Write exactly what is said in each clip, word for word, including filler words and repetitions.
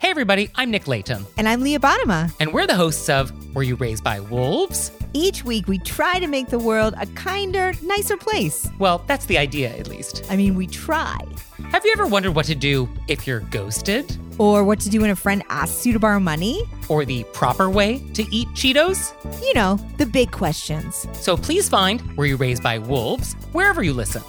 Hey everybody, I'm Nick Layton. And I'm Leah Bottima. And we're the hosts of Were You Raised by Wolves? Each week we try to make the world a kinder, nicer place. Well, that's the idea, at least. I mean, we try. Have you ever wondered what to do if you're ghosted? Or what to do when a friend asks you to borrow money? Or the proper way to eat Cheetos? You know, the big questions. So please find Were You Raised by Wolves wherever you listen.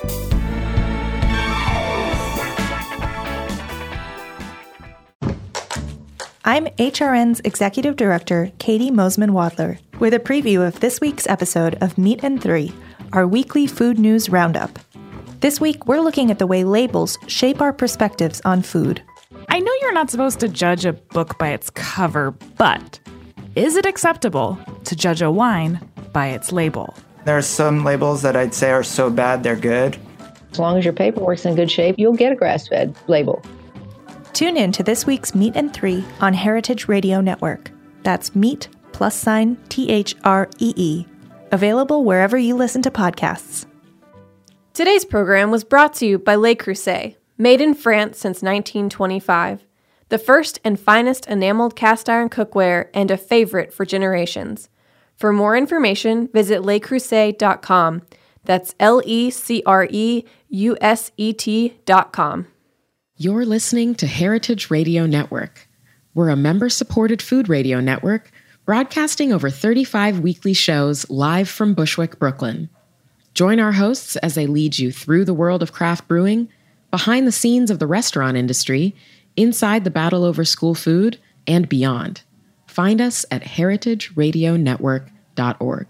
I'm H R N's Executive Director, Katie Mosman-Wadler, with a preview of this week's episode of Meat and Three, our weekly food news roundup. This week, we're looking at the way labels shape our perspectives on food. I know you're not supposed to judge a book by its cover, but is it acceptable to judge a wine by its label? There are some labels that I'd say are so bad they're good. As long as your paperwork's in good shape, you'll get a grass-fed label. Tune in to this week's Meat and Three on Heritage Radio Network. That's meat plus sign T H R E E. Available wherever you listen to podcasts. Today's program was brought to you by Le Creuset, made in France since nineteen twenty-five. The first and finest enameled cast iron cookware and a favorite for generations. For more information, visit le creuset dot com. That's L E C R E U S E T dot com. You're listening to Heritage Radio Network. We're a member-supported food radio network broadcasting over thirty-five weekly shows live from Bushwick, Brooklyn. Join our hosts as they lead you through the world of craft brewing, behind the scenes of the restaurant industry, inside the battle over school food, and beyond. Find us at heritage radio network dot org.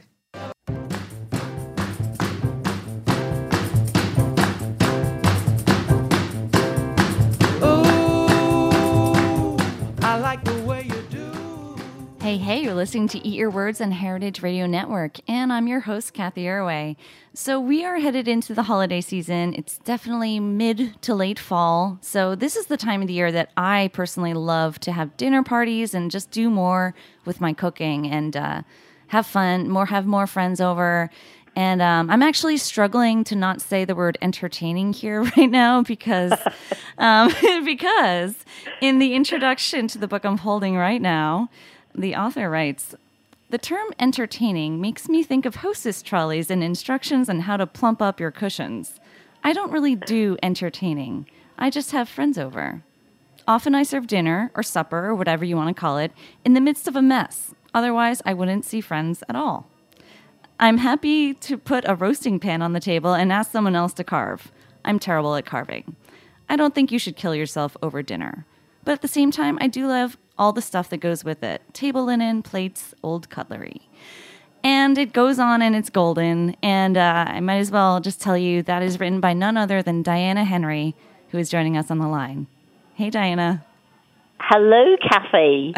Hey, hey, you're listening to Eat Your Words on Heritage Radio Network, and I'm your host, Kathy Irway. So we are headed into the holiday season. It's definitely mid to late fall, so this is the time of the year that I personally love to have dinner parties and just do more with my cooking and uh, have fun, more have more friends over. And um, I'm actually struggling to not say the word entertaining here right now because um, because in the introduction to the book I'm holding right now, the author writes, "The term entertaining makes me think of hostess trolleys and instructions on how to plump up your cushions. I don't really do entertaining. I just have friends over. Often I serve dinner or supper or whatever you want to call it in the midst of a mess. Otherwise, I wouldn't see friends at all. I'm happy to put a roasting pan on the table and ask someone else to carve. I'm terrible at carving. I don't think you should kill yourself over dinner. But at the same time, I do love all the stuff that goes with it. Table linen, plates, old cutlery." And it goes on and it's golden. And uh, I might as well just tell you that is written by none other than Diana Henry, who is joining us on the line. Hey, Diana. Hello, Kathy.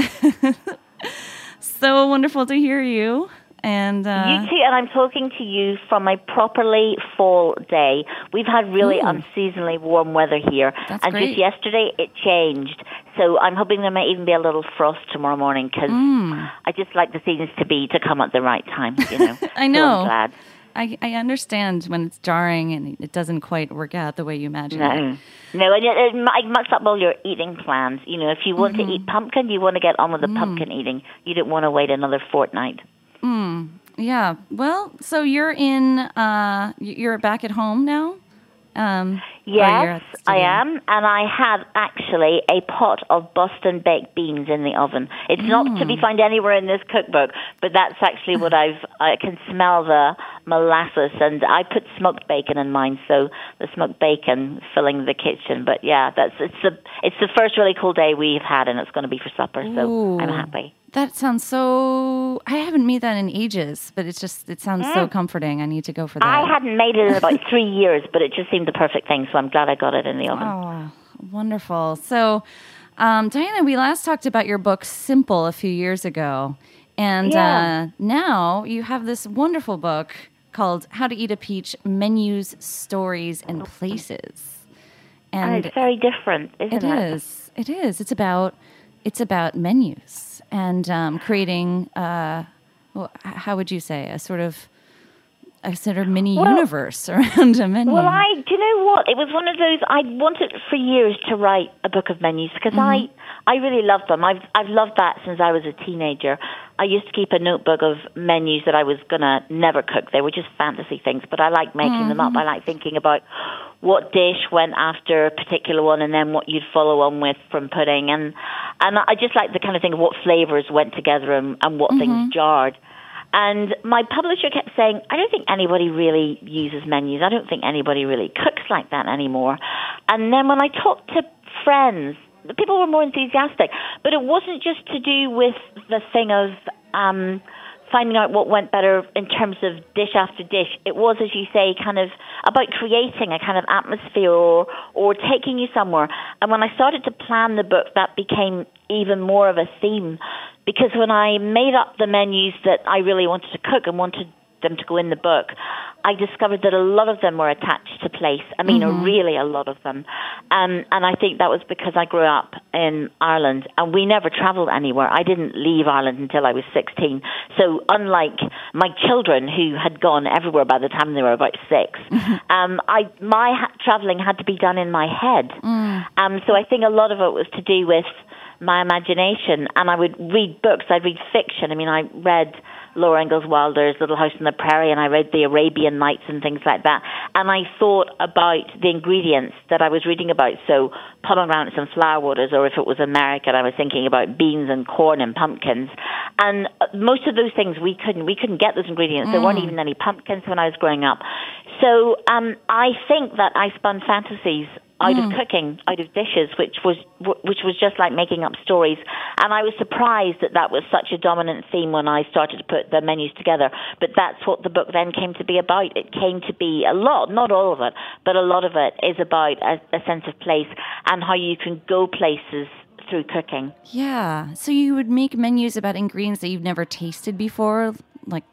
So wonderful to hear you. And uh, you too, and I'm talking to you from a properly fall day. We've had really ooh. unseasonably warm weather here. That's and great. Just yesterday it changed. So I'm hoping there might even be a little frost tomorrow morning because mm. I just like the seasons to be to come at the right time, you know. I know. So I'm glad. I, I understand when it's jarring and it doesn't quite work out the way you imagine no. it. No, and it, it, it mucks up all your eating plans. You know, if you want mm-hmm. to eat pumpkin, you want to get on with the mm. pumpkin eating. You don't want to wait another fortnight. Mm, yeah. Well, so you're in, uh, you're back at home now? Um, yes, I am. And I have actually a pot of Boston baked beans in the oven. It's mm. not to be found anywhere in this cookbook, but that's actually what I've, I can smell the molasses. And I put smoked bacon in mine, so the smoked bacon filling the kitchen. But yeah, that's, it's the, it's the first really cool day we've had, and it's going to be for supper, so Ooh. I'm happy. That sounds so... I haven't made that in ages, but it just it sounds mm. so comforting. I need to go for that. I hadn't made it in about three years, but it just seemed the perfect thing, so I'm glad I got it in the oven. Oh, wonderful. So, um, Diana, we last talked about your book, Simple, a few years ago. And yeah. uh, now you have this wonderful book called How to Eat a Peach, Menus, Stories, and Places. And, and it's very different, isn't it? It is. It is. It's about, it's about menus. And um, creating, uh, well, how would you say, a sort of a sort of mini well, universe around a menu. Well, I, do you know what? It was one of those, I wanted for years to write a book of menus because mm-hmm. I, I really loved them. I've, I've loved that since I was a teenager. I used to keep a notebook of menus that I was going to never cook. They were just fantasy things, but I like making mm-hmm. them up. I like thinking about what dish went after a particular one and then what you'd follow on with from pudding. And, and I just like the kind of thing of what flavors went together and, and what mm-hmm. things jarred. And my publisher kept saying, I don't think anybody really uses menus. I don't think anybody really cooks like that anymore. And then when I talked to friends, the people were more enthusiastic. But it wasn't just to do with the thing of um, finding out what went better in terms of dish after dish. It was, as you say, kind of about creating a kind of atmosphere or, or taking you somewhere. And when I started to plan the book, that became even more of a theme. Because when I made up the menus that I really wanted to cook and wanted them to go in the book, I discovered that a lot of them were attached to place. I mean, mm-hmm. really a lot of them. Um, and I think that was because I grew up in Ireland and we never traveled anywhere. I didn't leave Ireland until I was sixteen. So unlike my children who had gone everywhere by the time they were about six, mm-hmm. um, I my ha- traveling had to be done in my head. Mm. Um, so I think a lot of it was to do with my imagination, and I would read books. I'd read fiction. I mean, I read Laura Ingalls Wilder's Little House on the Prairie, and I read the Arabian Nights and things like that. And I thought about the ingredients that I was reading about. So pomegranates and flower waters, or if it was American, I was thinking about beans and corn and pumpkins. And most of those things we couldn't we couldn't get those ingredients. Mm. There weren't even any pumpkins when I was growing up. So um, I think that I spun fantasies out mm. of cooking, out of dishes, which was which was just like making up stories. And I was surprised that that was such a dominant theme when I started to put the menus together. But that's what the book then came to be about. It came to be a lot, not all of it, but a lot of it is about a, a sense of place and how you can go places through cooking. Yeah. So you would make menus about ingredients that you've never tasted before, like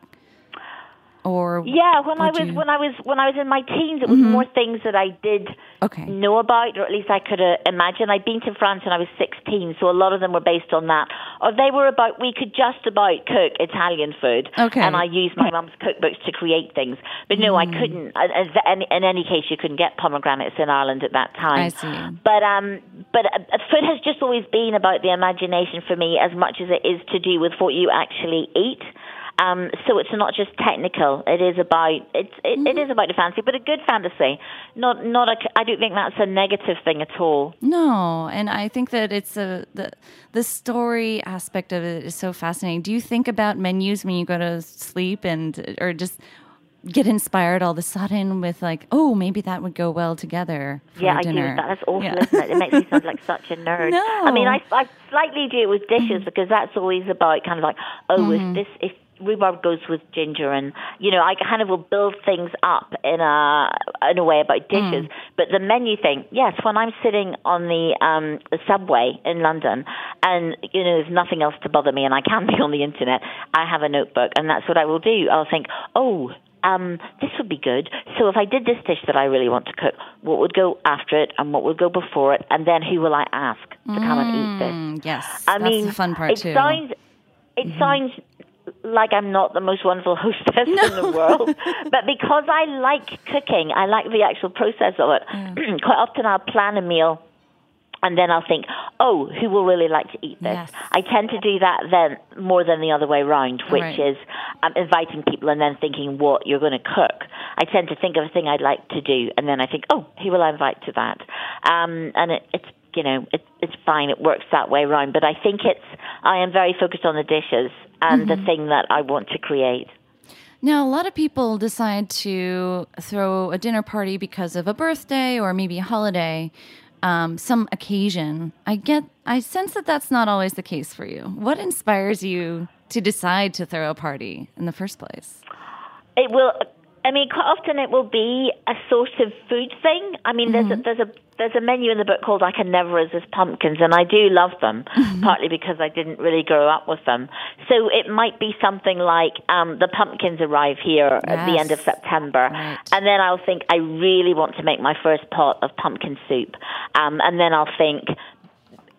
Or yeah, when I was you... when I was when I was in my teens, it was mm-hmm. more things that I did okay. know about, or at least I could uh, imagine. I'd been to France when I was sixteen, so a lot of them were based on that. Or they were about we could just about cook Italian food, okay. and I used my mum's cookbooks to create things. But no, mm. I couldn't. In, in any case, you couldn't get pomegranates in Ireland at that time. I see. But um, but uh, food has just always been about the imagination for me, as much as it is to do with what you actually eat. Um, so it's not just technical. It is about it's it, mm-hmm. it is about a fantasy, but a good fantasy. Not not a. I don't think that's a negative thing at all. No, and I think that it's a the the story aspect of it is so fascinating. Do you think about menus when you go to sleep, and or just get inspired all of a sudden with like, oh, maybe that would go well together for yeah, dinner? I do. That's awful, yeah. isn't it? It makes me sound like such a nerd. No. I mean, I I slightly do it with dishes because that's always about kind of like, oh, mm-hmm. if this if. rhubarb goes with ginger, and you know I kind of will build things up in a in a way about dishes. Mm. But the menu thing, yes, when I'm sitting on the um, the subway in London, and you know there's nothing else to bother me, and I can be on the internet, I have a notebook, and that's what I will do. I'll think, oh. Um, this would be good. So if I did this dish that I really want to cook, what would go after it and what would go before it, and then who will I ask to come mm, and eat this? Yes, I that's mean, the fun part it too. Sounds, it mm-hmm. sounds like I'm not the most wonderful hostess no. in the world, but because I like cooking, I like the actual process of it. Yeah. Quite often I'll plan a meal and then I'll think, oh, who will really like to eat this? Yes. I tend to do that then more than the other way around, which right. is um, inviting people and then thinking what you're going to cook. I tend to think of a thing I'd like to do, and then I think, oh, who will I invite to that? Um, and it, it's, you know, it, it's fine. It works that way around. But I think it's, I am very focused on the dishes and mm-hmm. the thing that I want to create. Now, a lot of people decide to throw a dinner party because of a birthday or maybe a holiday. Um, some occasion. I get, I sense that that's not always the case for you. What inspires you to decide to throw a party in the first place? It will, I mean, quite often it will be a sort of food thing. I mean, mm-hmm. there's a, there's a there's a menu in the book called I Can Never Resist Pumpkins, and I do love them, mm-hmm. partly because I didn't really grow up with them. So it might be something like um, the pumpkins arrive here yes. at the end of September, right. and then I'll think I really want to make my first pot of pumpkin soup, um, and then I'll think,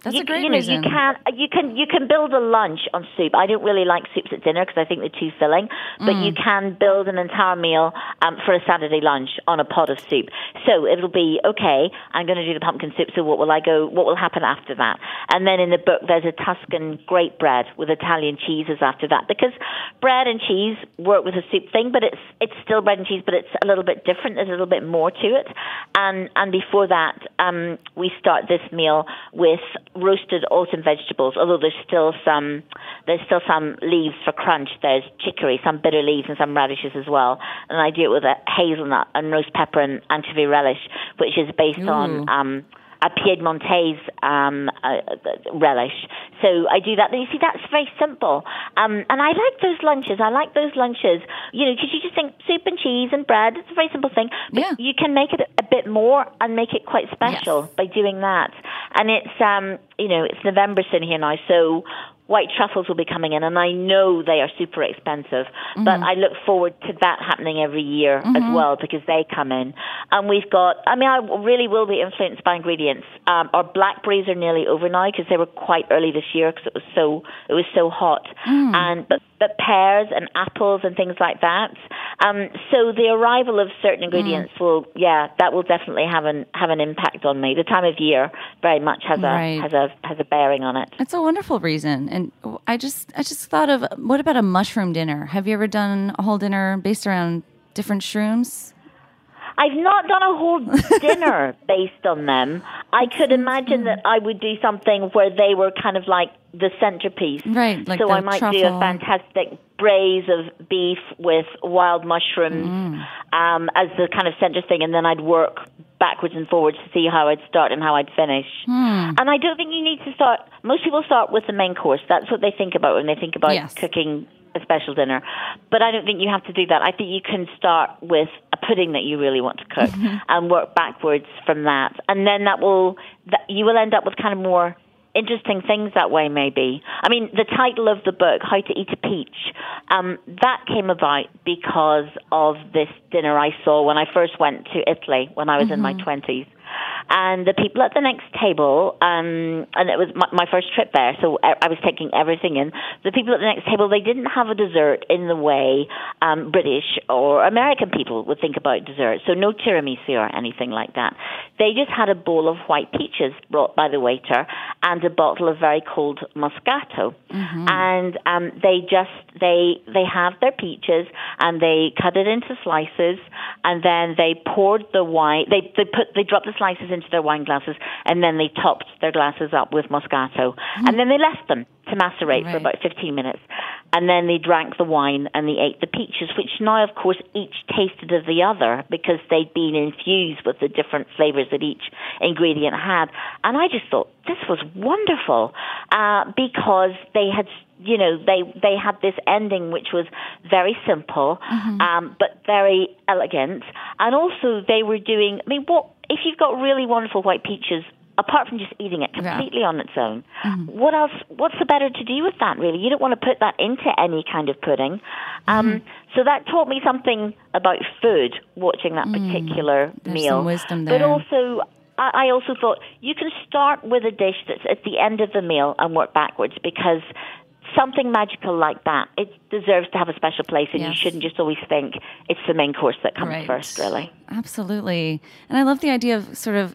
That's you, a great you know, reason. You can, you, can, you can build a lunch on soup. I don't really like soups at dinner because I think they're too filling, but Mm. you can build an entire meal um, for a Saturday lunch on a pot of soup. So it'll be, okay, I'm going to do the pumpkin soup, so what will I go, what will happen after that? And then in the book, there's a Tuscan grape bread with Italian cheeses after that, because bread and cheese work with a soup thing, but it's it's still bread and cheese, but it's a little bit different. There's a little bit more to it. And and before that, um, we start this meal with roasted autumn vegetables, although there's still some there's still some leaves for crunch. There's chicory, some bitter leaves, and some radishes as well. And I do it with a hazelnut and roast pepper and anchovy relish, which is based Ooh. on um, a Piedmontese um, uh, relish. So I do that. And you see, that's very simple. Um, and I like those lunches. I like those lunches, you know, because you just think soup and cheese and bread. It's a very simple thing. But Yeah. you can make it a bit more and make it quite special Yes. by doing that. And it's, um, you know, it's November soon here now, so white truffles will be coming in, and I know they are super expensive, Mm-hmm. but I look forward to that happening every year as well, because they come in. And we've got, I mean, I really will be influenced by ingredients. Um, our blackberries are nearly over now because they were quite early this year because it was so it was so hot. Mm. And but but pears and apples and things like that. Um, so the arrival of certain ingredients will, yeah, that will definitely have an have an impact on me. The time of year very much has a Right. has a has a bearing on it. It's a wonderful reason. And I just I just thought of, what about a mushroom dinner? Have you ever done a whole dinner based around different shrooms? I've not done a whole dinner based on them. I could imagine that I would do something where they were kind of like the centerpiece. Right, like so the I might do truffle. a fantastic braise of beef with wild mushrooms Mm. um, as the kind of center thing, and then I'd work backwards and forwards to see how I'd start and how I'd finish. Hmm. And I don't think you need to start, most people start with the main course. That's what they think about when they think about Yes. cooking a special dinner. But I don't think you have to do that. I think you can start with a pudding that you really want to cook and work backwards from that. And then that will, that you will end up with kind of more interesting things that way, maybe. I mean, the title of the book, How to Eat a Peach, um, that came about because of this dinner I saw when I first went to Italy when I was in my twenties. And the people at the next table, um, and it was my, my first trip there, so I, I was taking everything in. The people at the next table, they didn't have a dessert in the way um, British or American people would think about dessert. So no tiramisu or anything like that. They just had a bowl of white peaches brought by the waiter and a bottle of very cold Moscato. Mm-hmm. And um, they just, they they have their peaches and they cut it into slices, and then they poured the wine, they, they put, they dropped the slices into their wine glasses, and then they topped their glasses up with Moscato. Mm. And then they left them to macerate Right. for about fifteen minutes. And then they drank the wine and they ate the peaches, which now, of course, each tasted of the other because they'd been infused with the different flavors that each ingredient had. And I just thought, this was wonderful uh, because they had, you know, they, they had this ending which was very simple, mm-hmm. um, but very elegant. And also they were doing, I mean, what if you've got really wonderful white peaches, apart from just eating it completely yeah. on its own, mm-hmm. what else, what's the better to do with that, really? You don't want to put that into any kind of pudding. Um, mm-hmm. So that taught me something about food, watching that particular mm, there's meal. Some wisdom there. But also, I also thought you can start with a dish that's at the end of the meal and work backwards, because something magical like that, it deserves to have a special place, and yes. you shouldn't just always think it's the main course that comes right. first, really. Absolutely. And I love the idea of sort of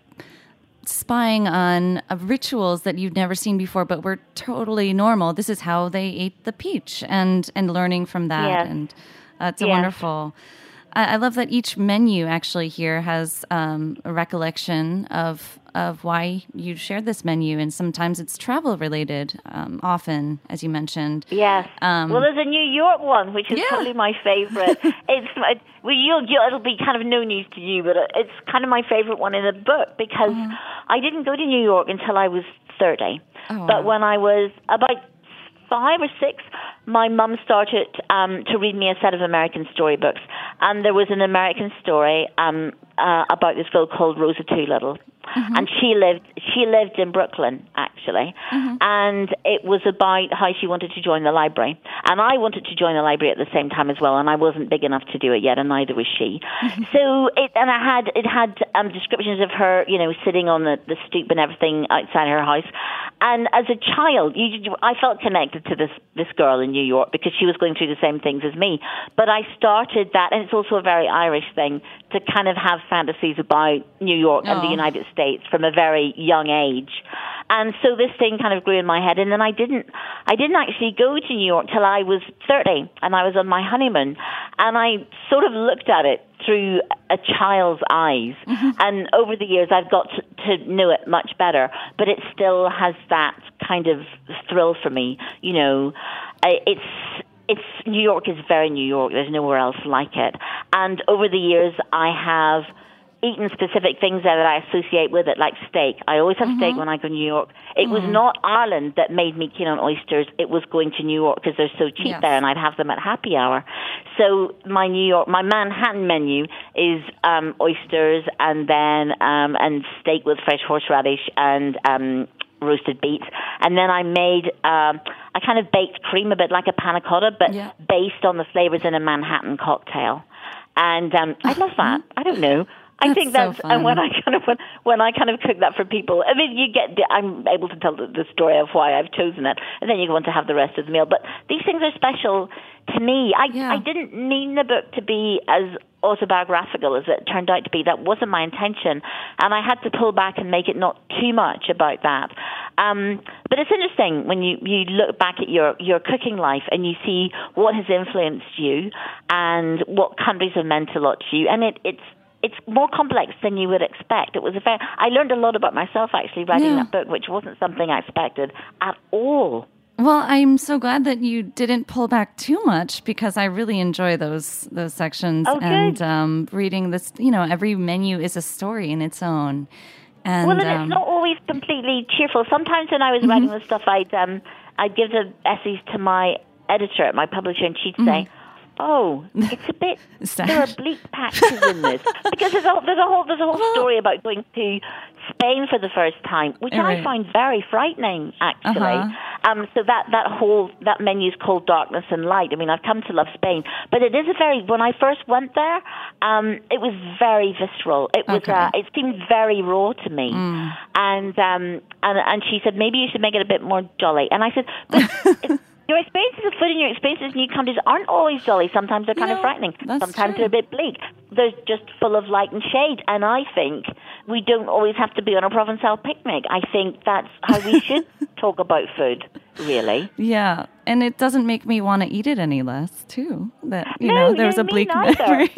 spying on uh, rituals that you've never seen before, but were totally normal. This is how they ate the peach, and, and learning from that. Yes. And uh, it's a yes. wonderful... I love that each menu actually here has um, a recollection of of why you shared this menu, and sometimes it's travel related. Um, often, as you mentioned, yes. Um, well, there's a New York one, which is yeah. probably my favorite. it's well, you'll, you'll, it'll be kind of no news to you, but it's kind of my favorite one in the book because mm. I didn't go to New York until I was thirty. Oh, but wow. when I was about five or six, my mum started um, to read me a set of American storybooks. And there was an American story um, uh, about this girl called Rosa Doolittle. Mm-hmm. And she lived she lived in Brooklyn, actually. Mm-hmm. And it was about how she wanted to join the library. And I wanted to join the library at the same time as well, and I wasn't big enough to do it yet, and neither was she. Mm-hmm. So it and I had it had um, descriptions of her, you know, sitting on the, the stoop and everything outside her house. And as a child, you, I felt connected to this this girl in New York because she was going through the same things as me. But I started that, and it's also a very Irish thing, to kind of have fantasies about New York oh. and the United States from a very young age. And so this thing kind of grew in my head, and then I didn't I didn't actually go to New York till I was thirty, and I was on my honeymoon, and I sort of looked at it through a child's eyes. Mm-hmm. And over the years, I've got to, to know it much better, but it still has that kind of thrill for me. You know, it's it's New York is very New York. There's nowhere else like it. And over the years, I have eaten specific things there that I associate with it, like steak. I always have mm-hmm. steak when I go to New York. It mm-hmm. was not Ireland that made me keen on oysters. It was going to New York because they're so cheap yes. there, and I'd have them at happy hour. So my New York, my Manhattan menu is um, oysters and then um, and steak with fresh horseradish and um, roasted beets. And then I made um, a kind of baked cream, a bit like a panna cotta, but yeah. based on the flavors in a Manhattan cocktail. And um, I love that. I don't know. I That's think that's, so and when I kind of when, when I kind of cook that for people, I mean, you get, I'm able to tell the, the story of why I've chosen it, and then you go on to have the rest of the meal. But these things are special to me. I yeah. I didn't mean the book to be as autobiographical as it turned out to be. That wasn't my intention, and I had to pull back and make it not too much about that. Um, but it's interesting when you, you look back at your, your cooking life and you see what has influenced you and what countries have meant a lot to you, and it it's. It's more complex than you would expect. It was a fair. I learned a lot about myself actually writing yeah. that book, which wasn't something I expected at all. Well, I'm so glad that you didn't pull back too much because I really enjoy those those sections oh, and um, reading this. You know, every menu is a story in its own. And, well, and um, it's not always completely cheerful. Sometimes when I was mm-hmm. writing this stuff, I'd um, I'd give the essays to my editor, my publisher, and she'd mm-hmm. say, oh, it's a bit, there are bleak patches in this. Because there's a, there's a whole there's a whole story about going to Spain for the first time, which right. I find very frightening, actually. Uh-huh. Um, so that, that whole, that menu's called Darkness and Light. I mean, I've come to love Spain. But it is a very, when I first went there, um, it was very visceral. It was, okay. uh, it seemed very raw to me. Mm. And, um, and, and she said, maybe you should make it a bit more jolly. And I said, but it's, your experiences of food and your experiences in new countries aren't always jolly. Sometimes they're kind yeah, of frightening. Sometimes true. They're a bit bleak. They're just full of light and shade. And I think we don't always have to be on a Provençal picnic. I think that's how we should talk about food, really. Yeah. And it doesn't make me want to eat it any less, too. That, you no, know, there no, was a bleak memory.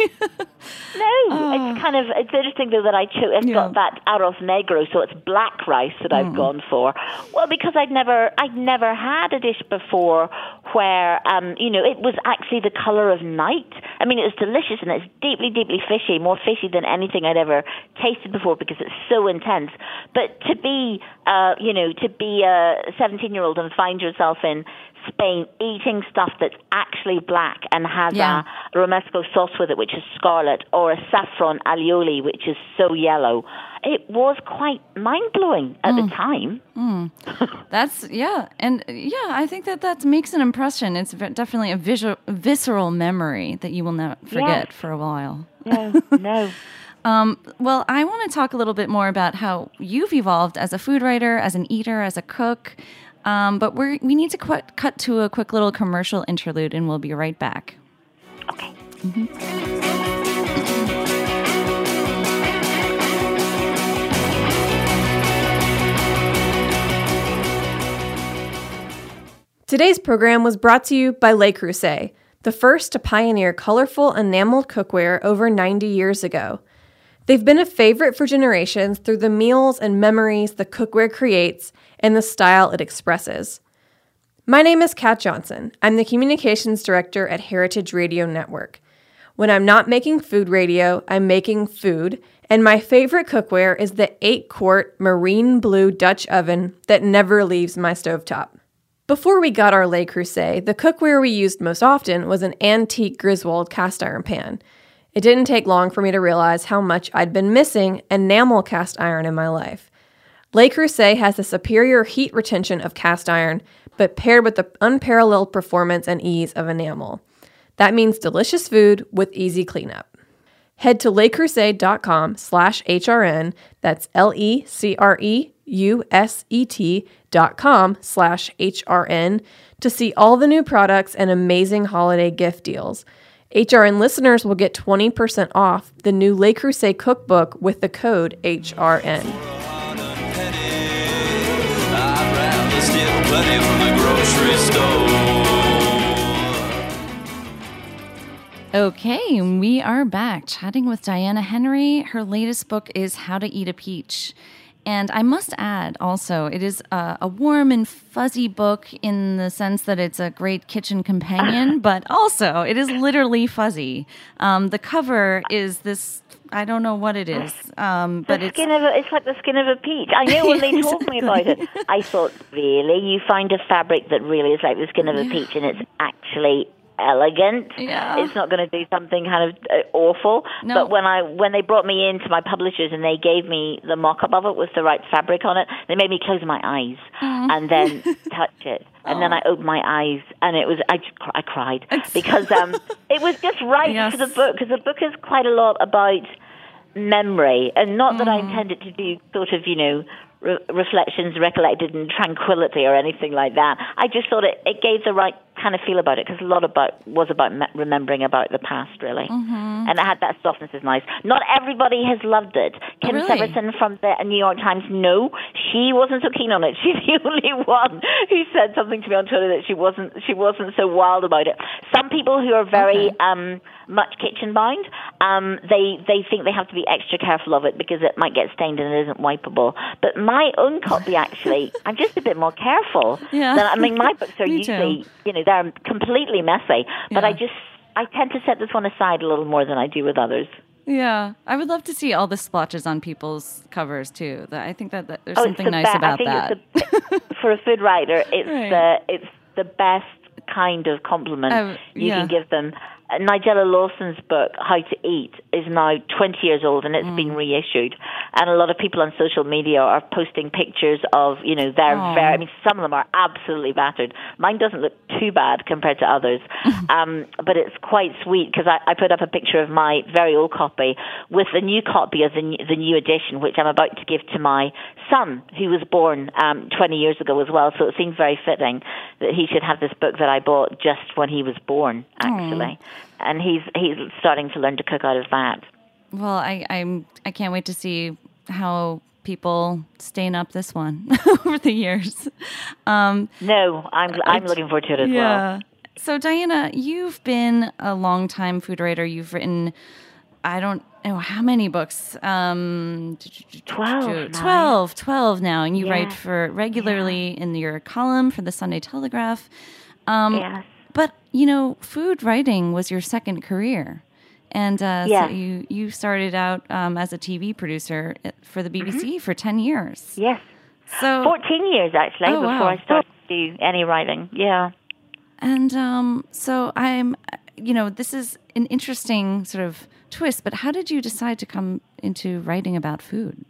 No, oh. it's kind of, it's interesting though that I chose, it's yeah. got that arroz negro, so it's black rice that I've mm. gone for. Well, because I'd never, I'd never had a dish before where, um, you know, it was actually the color of night. I mean, it was delicious and it's deeply, deeply fishy, more fishy than anything I'd ever tasted before because it's so intense. But to be, uh, you know, to be a seventeen-year-old and find yourself in Spain eating stuff that's actually black and has yeah. a romesco sauce with it, which is scarlet, or a saffron alioli, which is so yellow. It was quite mind-blowing at mm. the time. Mm. That's, yeah. And, yeah, I think that that makes an impression. It's definitely a visual, visceral memory that you will not forget yes. for a while. No, no. Um, well, I want to talk a little bit more about how you've evolved as a food writer, as an eater, as a cook. Um, but we we need to qu- cut to a quick little commercial interlude, and we'll be right back. Okay. Mm-hmm. Today's program was brought to you by Le Creuset, the first to pioneer colorful enameled cookware over ninety years ago. They've been a favorite for generations through the meals and memories the cookware creates and the style it expresses. My name is Kat Johnson. I'm the Communications Director at Heritage Radio Network. When I'm not making food radio, I'm making food, and my favorite cookware is the eight-quart marine blue Dutch oven that never leaves my stovetop. Before we got our Le Creuset, the cookware we used most often was an antique Griswold cast iron pan. It didn't take long for me to realize how much I'd been missing enamel cast iron in my life. Le Creuset has the superior heat retention of cast iron, but paired with the unparalleled performance and ease of enamel. That means delicious food with easy cleanup. Head to lecreuset.com slash HRN, that's L-E-C-R-E-U-S-E-T dot com slash H-R-N to see all the new products and amazing holiday gift deals. H R N listeners will get twenty percent off the new Le Creuset cookbook with the code H R N. Okay, we are back chatting with Diana Henry. Her latest book is How to Eat a Peach. And I must add also, it is a, a warm and fuzzy book in the sense that it's a great kitchen companion, but also it is literally fuzzy. Um, the cover is this, I don't know what it is, um, but the it's... Skin of a, it's like the skin of a peach. I knew when they told me about it. I thought, really? You find a fabric that really is like the skin of a peach and it's actually elegant. Yeah. It's not going to do something kind of uh, awful. No. But when I when they brought me in to my publishers and they gave me the mock-up of it with the right fabric on it, they made me close my eyes mm. and then touch it. And oh. then I opened my eyes and it was, I, just, I cried because um, it was just right yes. for the book, because the book is quite a lot about memory, and not mm. that I intended to do sort of, you know, Re- reflections recollected in tranquility or anything like that. I just thought it, it gave the right kind of feel about it, because a lot about was about me- remembering about the past, really. Mm-hmm. And it had that softness is nice. Not everybody has loved it. Kim really? Severson from the New York Times, no, she wasn't so keen on it. She's the only one who said something to me on Twitter that she wasn't she wasn't so wild about it. Some people who are very okay. um, much kitchen bound, um, they they think they have to be extra careful of it because it might get stained and it isn't wipeable. But my own copy, actually, I'm just a bit more careful. Yeah. Than, I mean, my books are Me usually, too. you know, they're completely messy. But yeah. I just, I tend to set this one aside a little more than I do with others. Yeah, I would love to see all the splotches on people's covers too. That I think that, that there's oh, something the nice be- about I think that. It's the, for a food writer, it's right. the it's the best kind of compliment uh, you yeah. can give them. Nigella Lawson's book, How to Eat, is now twenty years old and it's mm. been reissued. And a lot of people on social media are posting pictures of, you know, they're Aww. very, I mean, some of them are absolutely battered. Mine doesn't look too bad compared to others. um, but it's quite sweet because I, I put up a picture of my very old copy with the new copy of the new, the new edition, which I'm about to give to my son, who was born um, twenty years ago as well. So it seemed very fitting that he should have this book that I bought just when he was born, actually. Aww. And he's he's starting to learn to cook out of that. Well, I I'm I can't wait to see how people stain up this one over the years. Um, no, I'm I'm looking forward to it as yeah. well. So Diana, you've been a longtime food writer. You've written, I don't know how many books. Um, twelve. Twelve. Twelve now, and you yeah. write for regularly yeah. in your column for the Sunday Telegraph. Um, yes. But, you know, food writing was your second career. And uh, yes. so you, you started out um, as a T V producer for the B B C mm-hmm. for ten years. Yes. So fourteen years, actually, oh, before wow. I started to do any writing. Yeah. And um, so I'm, you know, this is an interesting sort of twist, but how did you decide to come into writing about food?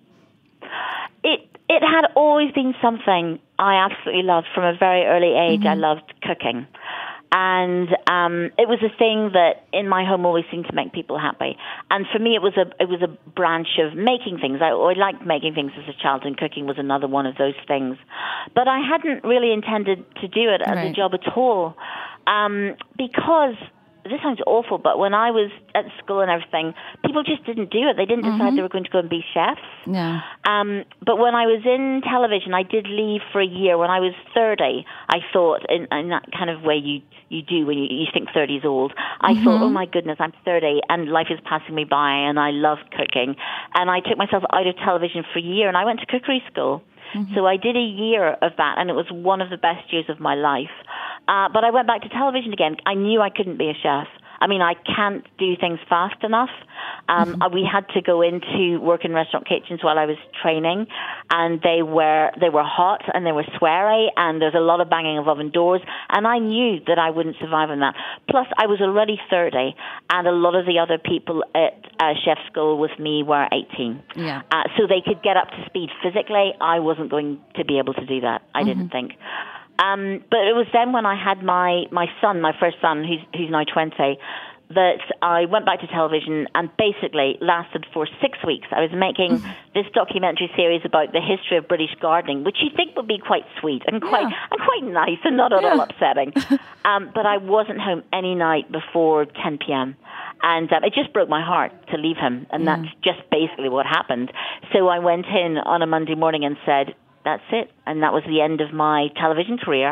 It it had always been something I absolutely loved from a very early age. Mm-hmm. I loved cooking. And um, it was a thing that in my home always seemed to make people happy. And for me, it was a it was a branch of making things. I, I liked making things as a child, and cooking was another one of those things. But I hadn't really intended to do it as right. a job at all, um, because this sounds awful, but when I was at school and everything, people just didn't do it. They didn't decide mm-hmm. they were going to go and be chefs. No. Um, but when I was in television, I did leave for a year. When I was thirty, I thought, in, in that kind of way you you do when you, you think thirty is old, I mm-hmm. thought, oh my goodness, I'm thirty and life is passing me by and I love cooking. And I took myself out of television for a year and I went to cookery school. Mm-hmm. So I did a year of that, and it was one of the best years of my life. Uh, but I went back to television again. I knew I couldn't be a chef. I mean, I can't do things fast enough. Um, mm-hmm. We had to go into work in restaurant kitchens while I was training, and they were they were hot and they were sweary, and there's a lot of banging of oven doors, and I knew that I wouldn't survive on that. Plus, I was already thirty, and a lot of the other people at uh, chef school with me were eighteen. Yeah. Uh, so they could get up to speed physically. I wasn't going to be able to do that. I mm-hmm. didn't think. Um, but it was then when I had my, my son, my first son, who's, who's now twenty, that I went back to television and basically lasted for six weeks. I was making mm-hmm. this documentary series about the history of British gardening, which you think would be quite sweet and quite yeah. and quite nice and not at yeah. all upsetting. um, but I wasn't home any night before ten p.m. And um, it just broke my heart to leave him. And yeah. that's just basically what happened. So I went in on a Monday morning and said, that's it. And that was the end of my television career.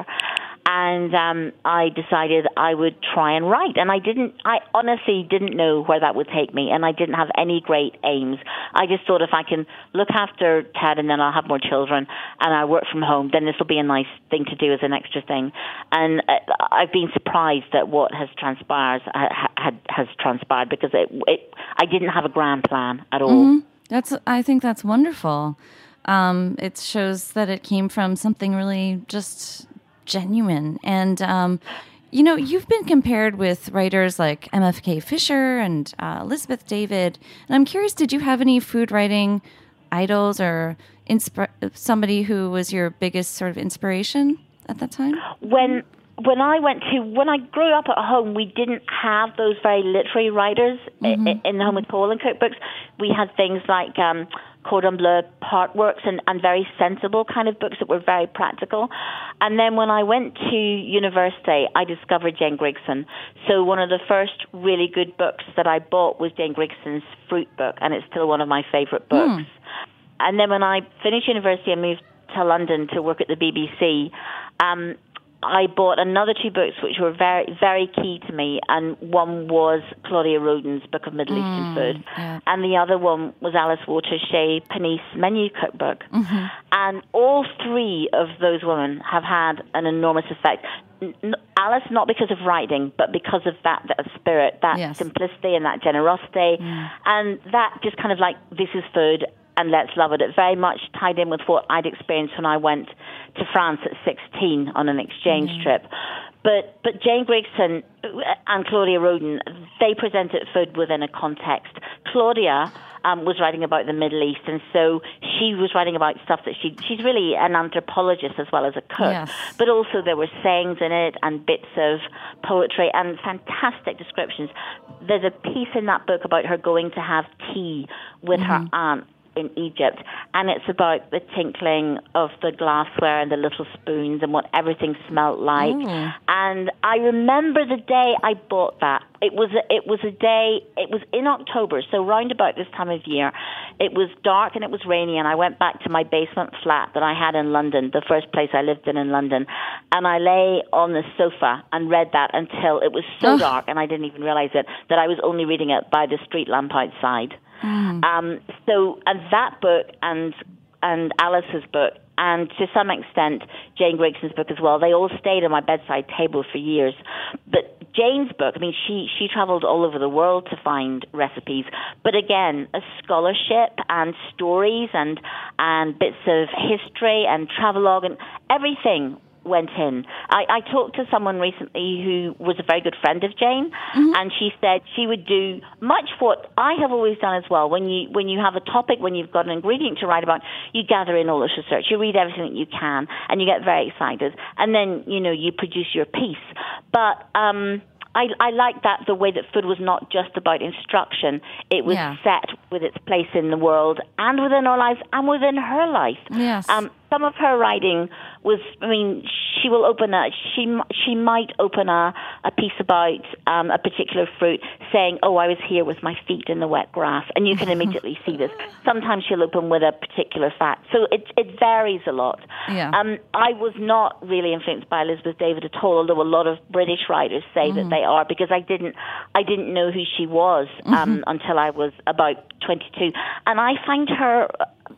And um, I decided I would try and write. And I didn't, I honestly didn't know where that would take me. And I didn't have any great aims. I just thought if I can look after Ted and then I'll have more children and I work from home, then this will be a nice thing to do as an extra thing. And uh, I've been surprised at what has transpired, uh, had, has transpired because it, it, I didn't have a grand plan at all. Mm-hmm. That's, I think that's wonderful. Um, it shows that it came from something really just genuine. And, um, you know, you've been compared with writers like M F K Fisher and uh, Elizabeth David. And I'm curious, did you have any food writing idols or insp- somebody who was your biggest sort of inspiration at that time? When when I went to, when I grew up at home, we didn't have those very literary writers mm-hmm. in, in the Home with Paul and cookbooks. We had things like um, Cordon Bleu Partworks and, and very sensible kind of books that were very practical. And then when I went to university, I discovered Jane Grigson. So one of the first really good books that I bought was Jane Grigson's Fruit book, and it's still one of my favorite books. Mm. And then when I finished university and moved to London to work at the B B C, um, I bought another two books which were very, very key to me, and one was Claudia Roden's Book of Middle Eastern mm, Food, yeah. and the other one was Alice Waters Shea Panisse Menu Cookbook. Mm-hmm. And all three of those women have had an enormous effect. N- Alice, not because of writing, but because of that, that spirit, that yes. simplicity and that generosity, mm. and that just kind of like, this is food, and let's love it. It very much tied in with what I'd experienced when I went to France at sixteen on an exchange mm-hmm. trip. But but Jane Grigson and Claudia Roden, they presented food within a context. Claudia um, was writing about the Middle East, and so she was writing about stuff that she she's really an anthropologist as well as a cook. Yes. But also there were sayings in it and bits of poetry and fantastic descriptions. There's a piece in that book about her going to have tea with mm-hmm. her aunt in Egypt, and it's about the tinkling of the glassware and the little spoons and what everything smelled like. Mm. And I remember the day I bought that. It was a, it was a day, it was in October, so round about this time of year. It was dark and it was rainy, and I went back to my basement flat that I had in London, the first place I lived in in London, and I lay on the sofa and read that until it was so oh. dark, and I didn't even realize it, that I was only reading it by the street lamp outside. Mm. Um, so, and that book and and Alice's book, and to some extent Jane Grigson's book as well, they all stayed on my bedside table for years. But Jane's book, I mean, she, she traveled all over the world to find recipes. But again, a scholarship and stories and and bits of history and travelogue and everything went in. I, I talked to someone recently who was a very good friend of Jane, mm-hmm. and she said she would do much what I have always done as well. When you when you have a topic, when you've got an ingredient to write about, you gather in all this research, you read everything that you can, and you get very excited, and then you know you produce your piece. But um, I, I like that the way that food was not just about instruction; it was yeah. set with its place in the world and within our lives and within her life. Yes. Um, some of her writing was, I mean, she will open a, she she might open a, a piece about um, a particular fruit saying, oh, I was here with my feet in the wet grass, and you can immediately see this. Sometimes she'll open with a particular fact. So it it varies a lot. Yeah. Um, I was not really influenced by Elizabeth David at all, although a lot of British writers say mm-hmm. that they are, because I didn't I didn't know who she was um, mm-hmm. until I was about twenty-two. And I find her,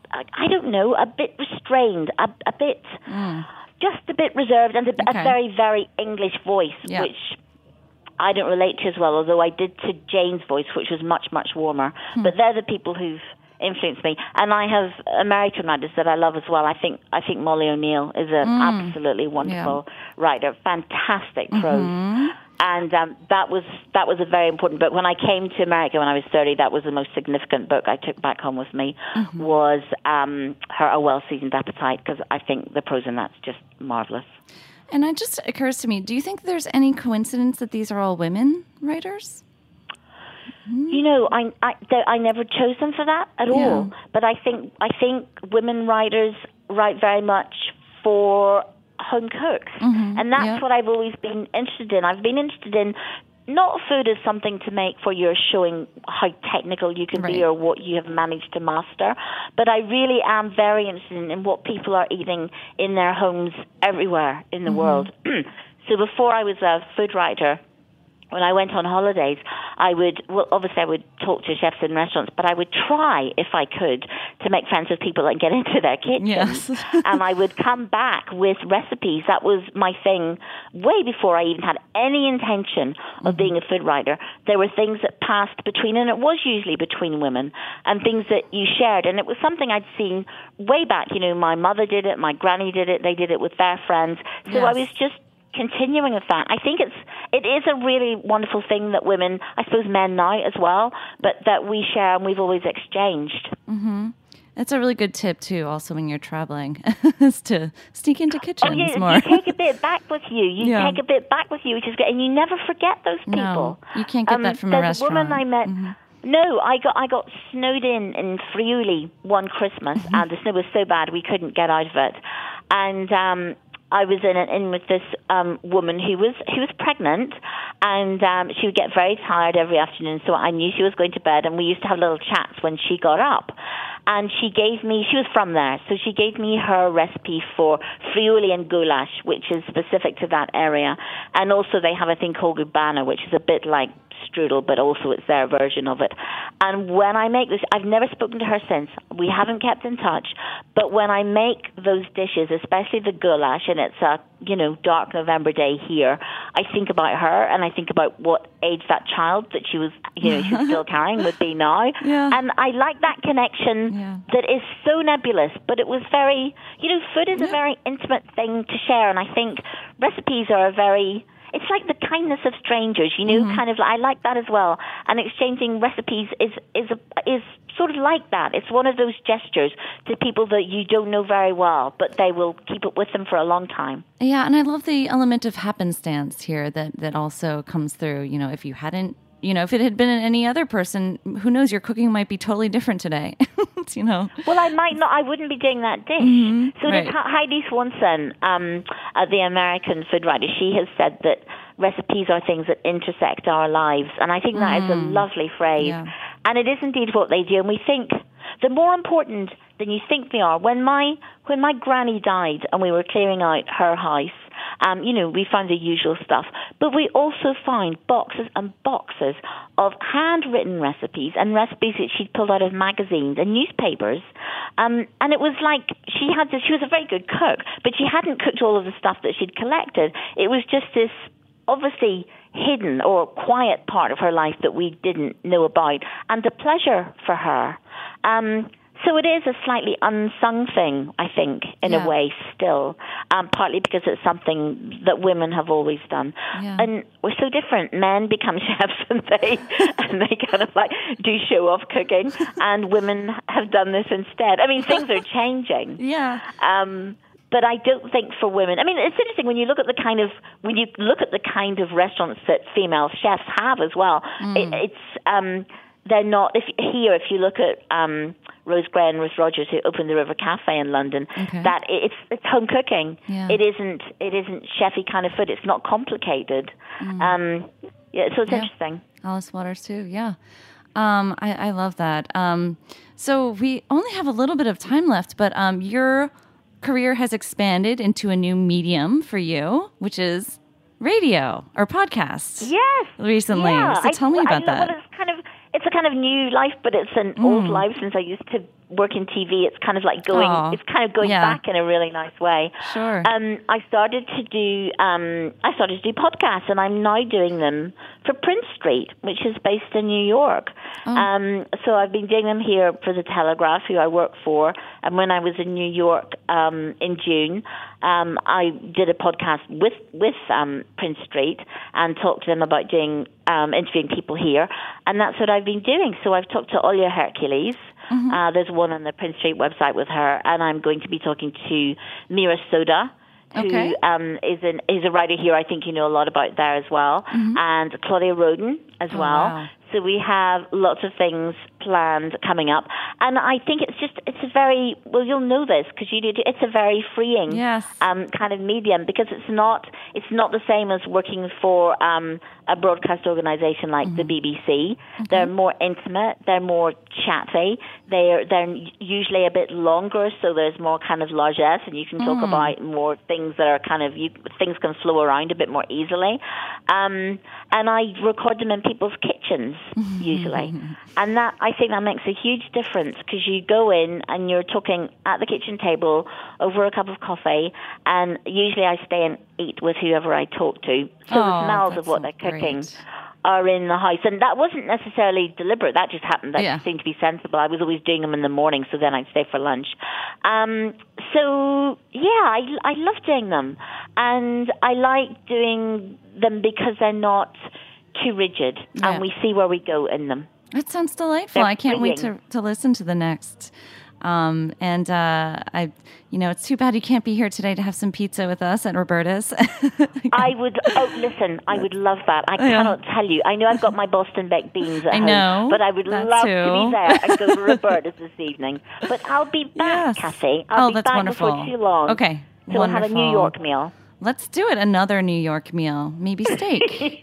I don't know, a bit restrained, a, a bit, mm. just a bit reserved, and a, okay. a very, very English voice, yeah. which I don't relate to as well, although I did to Jane's voice, which was much, much warmer. Hmm. But they're the people who've influenced me. And I have American writers that I love as well. I think I think Molly O'Neill is an mm. absolutely wonderful yeah. writer, fantastic prose. Mm-hmm. And um, that was that was a very important book. When I came to America when I was thirty, that was the most significant book I took back home with me, mm-hmm. was um, her A Well-Seasoned Appetite, because I think the prose in that's just marvelous. And it just occurs to me, do you think there's any coincidence that these are all women writers? You know, I I, I never chose them for that at yeah. all. But I think I think women writers write very much for home cooks, mm-hmm. and that's yep. what I've always been interested in. I've been interested in not food as something to make for your showing how technical you can right. be or what you have managed to master, but I really am very interested in, in what people are eating in their homes everywhere in the mm-hmm. world. So before I was a food writer, when I went on holidays, I would, well, obviously I would talk to chefs in restaurants, but I would try, if I could, to make friends with people and get into their kitchens. Yes. And I would come back with recipes. That was my thing way before I even had any intention of mm-hmm. being a food writer. There were things that passed between, and it was usually between women, and things that you shared. And it was something I'd seen way back. You know, my mother did it, my granny did it, they did it with their friends. So yes. I was just continuing with that. I think it's it is a really wonderful thing that women, I suppose men now as well, but that we share and we've always exchanged. Mm-hmm. That's a really good tip too. Also, when you're traveling, is to sneak into kitchens oh, yeah, more. You take a bit back with you. You yeah. take a bit back with you, which is good, and you never forget those people. No, you can't get um, that from a restaurant. There's a woman I met. Mm-hmm. No, I got I got snowed in in Friuli one Christmas, mm-hmm. and the snow was so bad we couldn't get out of it, and. um I was in, in with this um, woman who was who was pregnant, and um, she would get very tired every afternoon, so I knew she was going to bed, and we used to have little chats when she got up. And she gave me, she was from there, so she gave me her recipe for friuli and goulash, which is specific to that area. And also they have a thing called gubana, which is a bit like strudel, but also it's their version of it. And when I make this, I've never spoken to her since. We haven't kept in touch. But when I make those dishes, especially the goulash, and it's a, you know, dark November day here, I think about her, and I think about what age that child that she was, you know, she's still carrying would be now. Yeah. And I like that connection yeah. that is so nebulous, but it was very, you know, food is yeah. a very intimate thing to share, and I think recipes are a very... It's like the kindness of strangers, you know, mm-hmm. kind of. I like that as well. And exchanging recipes is is a, is sort of like that. It's one of those gestures to people that you don't know very well, but they will keep it with them for a long time. Yeah, and I love the element of happenstance here that, that also comes through. You know, if you hadn't, you know, if it had been any other person, who knows, your cooking might be totally different today. You know. Well, I might not. I wouldn't be doing that dish. Mm-hmm. So right. Heidi Swanson, um, uh, the American food writer, she has said that recipes are things that intersect our lives, and I think mm. that is a lovely phrase. Yeah. And it is indeed what they do. And we think they're more important than you think they are. When my when my granny died, and we were clearing out her house. Um, you know, we found the usual stuff, but we also found boxes and boxes of handwritten recipes and recipes that she'd pulled out of magazines and newspapers. Um, and it was like she had this, she was a very good cook, but she hadn't cooked all of the stuff that she'd collected. It was just this obviously hidden or quiet part of her life that we didn't know about, and the pleasure for her. Um, So it is a slightly unsung thing, I think, in yeah. a way still, um, partly because it's something that women have always done. Yeah. And we're so different. Men become chefs and they and they kind of like do show-off cooking, and women have done this instead. I mean, things are changing. Yeah. Um, but I don't think for women, I mean, it's interesting when you look at the kind of, when you look at the kind of restaurants that female chefs have as well, mm. it, it's, um, they're not, if here, if you look at, um, Rose Gray and Ruth Rogers, who opened the River Cafe in London, okay. that it's it's home cooking. Yeah. It isn't it isn't chefy kind of food. It's not complicated. Mm. Um, yeah, so it's yeah. interesting. Alice Waters too. Yeah, um, I, I love that. Um, so we only have a little bit of time left, but um, your career has expanded into a new medium for you, which is radio or podcasts. Yes, recently. Yeah. So tell I, me about I, that. Well, it's kind of. It's a kind of new life, but it's an mm. old life since I used to work in T V, it's kind of like going, Aww. it's kind of going Yeah. back in a really nice way. Sure. Um, I started to do, um, I started to do podcasts, and I'm now doing them for Prince Street, which is based in New York. Oh. Um, so I've been doing them here for the Telegraph, who I work for, and when I was in New York um, in June, um, I did a podcast with with um, Prince Street and talked to them about doing um, interviewing people here, and that's what I've been doing. So I've talked to Olya Hercules. Mm-hmm. Uh, there's one on the Prince Street website with her, and I'm going to be talking to Mira Soda, who Okay. um, is an is a writer here. I think you know a lot about there as well, Mm-hmm. and Claudia Roden as Oh, well. wow. So we have lots of things planned coming up, and I think it's just it's a very well you'll know this because you do. It's a very freeing Yes. um, kind of medium because it's not it's not the same as working for um, a broadcast organization like Mm-hmm. the B B C. They're more intimate. They're more chatty. They're they're usually a bit longer, so there's more kind of largesse, and you can talk Mm. about more things that are kind of you things can flow around a bit more easily. Um, and I record them in people's kitchens usually, and that I think that makes a huge difference because you go in and you're talking at the kitchen table over a cup of coffee, and usually I stay and eat with whoever I talk to, so Oh, the smells that's of what so they're cooking great. are in the house, and that wasn't necessarily deliberate. That just happened. That Yeah. seemed to be sensible. I was always doing them in the morning, so then I'd stay for lunch. Um, so yeah, I, I love doing them, and I like doing them because they're not too rigid, Yeah. and we see where we go in them. That sounds delightful. They're I can't wait to, freeing. to listen to the next. Um, and uh, I, you know, it's too bad you can't be here today to have some pizza with us at Roberta's. I would. Oh, listen, I would love that. I cannot tell you. I know I've got my Boston baked beans at I home, know, but I would that love too. to be there and go to Roberta's this evening. But I'll be back, Yes. Kathy. I'll Oh, be that's back wonderful. before too long. Okay, So we'll have a New wonderful. York meal. Let's do it. Another New York meal, maybe steak.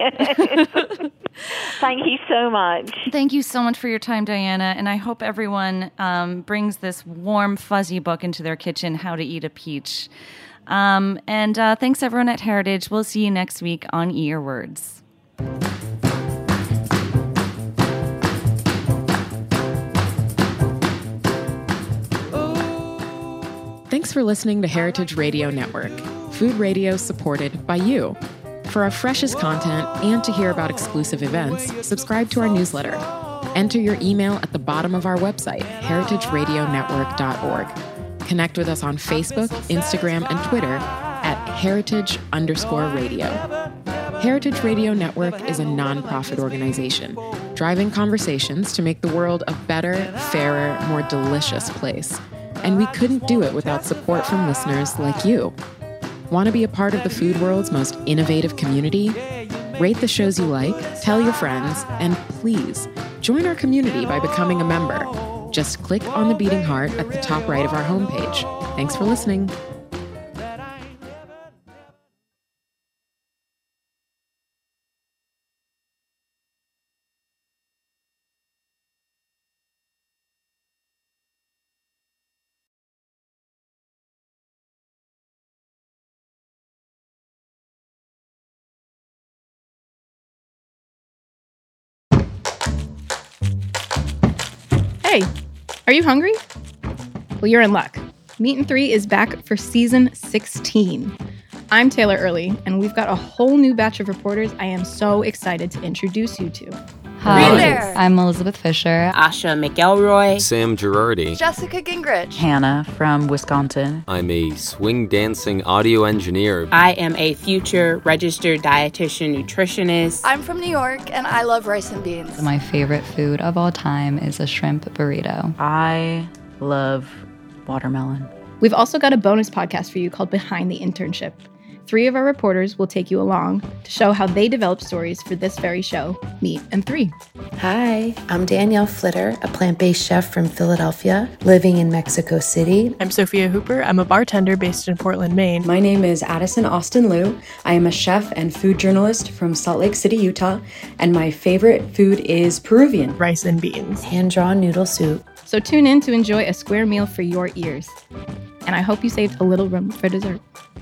Thank you so much. Thank you so much for your time, Diana. And I hope everyone um, brings this warm, fuzzy book into their kitchen, How to Eat a Peach. Um, and uh, thanks, everyone at Heritage. We'll see you next week on Eat Your Words. Thanks for listening to Heritage Radio Network, food radio supported by you. For our freshest content and to hear about exclusive events, subscribe to our newsletter. Enter your email at the bottom of our website, heritage radio network dot org. Connect with us on Facebook, Instagram, and Twitter at heritage underscore radio. Heritage Radio Network is a nonprofit organization driving conversations to make the world a better, fairer, more delicious place. And we couldn't do it without support from listeners like you. Want to be a part of the food world's most innovative community? Rate the shows you like, tell your friends, and please join our community by becoming a member. Just click on the beating heart at the top right of our homepage. Thanks for listening. Hey, are you hungry? Well, you're in luck. Meat and Three is back for season sixteen. I'm Taylor Early, and we've got a whole new batch of reporters I am so excited to introduce you to. Hi, I'm Elizabeth Fisher. Asha McElroy. Sam Girardi. Jessica Gingrich. Hannah from Wisconsin. I'm a swing dancing audio engineer. I am a future registered dietitian nutritionist. I'm from New York, and I love rice and beans. My favorite food of all time is a shrimp burrito. I love watermelon. We've also got a bonus podcast for you called Behind the Internship. Three of our reporters will take you along to show how they developed stories for this very show, Meat and Three. Hi, I'm Danielle Flitter, a plant-based chef from Philadelphia, living in Mexico City. I'm Sophia Hooper. I'm a bartender based in Portland, Maine. My name is Addison Austin Liu. I am a chef and food journalist from Salt Lake City, Utah, and my favorite food is Peruvian. Rice and beans. Hand-drawn noodle soup. So tune in to enjoy a square meal for your ears. And I hope you saved a little room for dessert.